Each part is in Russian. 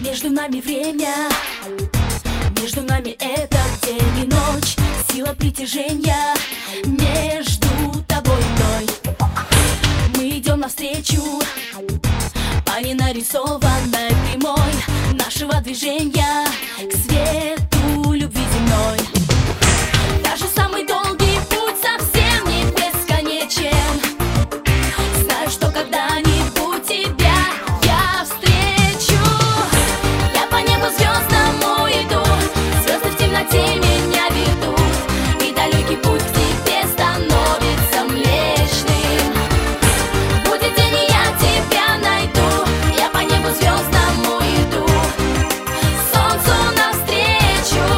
Между нами время, между нами этот день и ночь, сила притяжения между тобой и мной. Мы идем навстречу по ненарисованной прямой нашего движения к свету любви земной. Даже самый долгий путь совсем не бесконечен. Знаю, что когда-нибудь тебя я встречу. Я по небу звездному иду, звезды в темноте меня ведут, и далекий путь к тебе становится млечным. Будет день, и я тебя найду. Я по небу звездному иду, солнцу навстречу.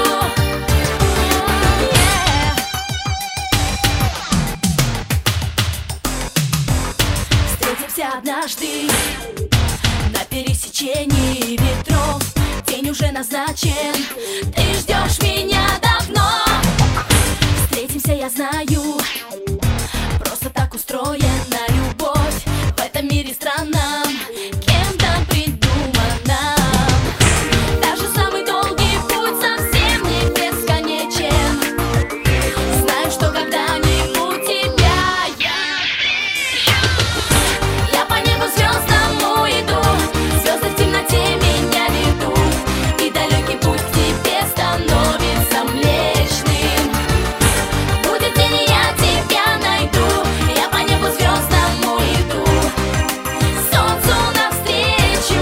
Встретимся однажды на пересечении ветров. День уже назначен, ты ждешь меня давно. Встретимся, я знаю, просто так устроена любовь в этом мире странном, кем-то придуманном. Даже самый долгий путь совсем не бесконечен. Знаю, что когда-нибудь тебя я встречу. Я по небу звездному иду, звезды в темноте меня ведут, и далекий путь к тебе становится млечным. Будет день, и я тебя найду. Я по небу звездному иду, солнцу навстречу.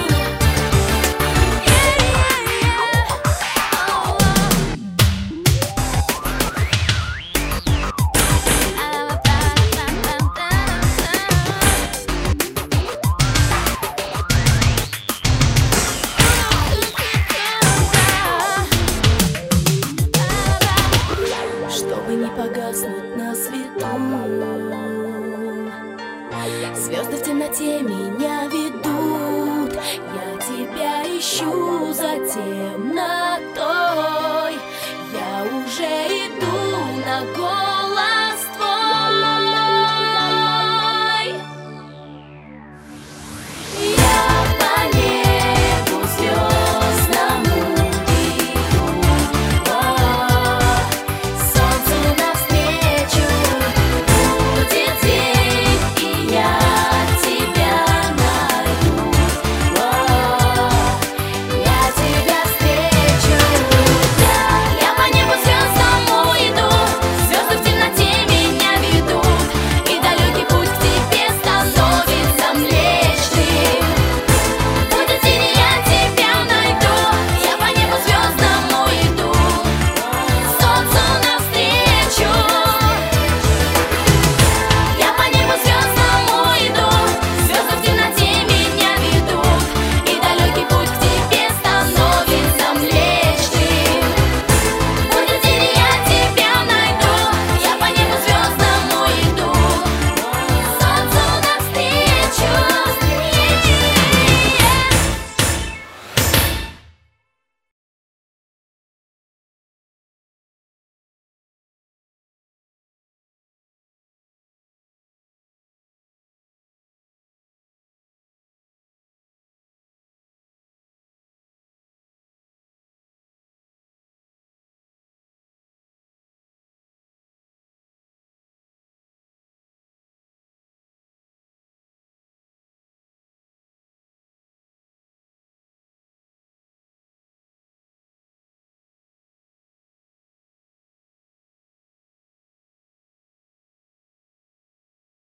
Чтобы не погаснуть на свету, звезды в темноте меня ведут. Я тебя ищу затем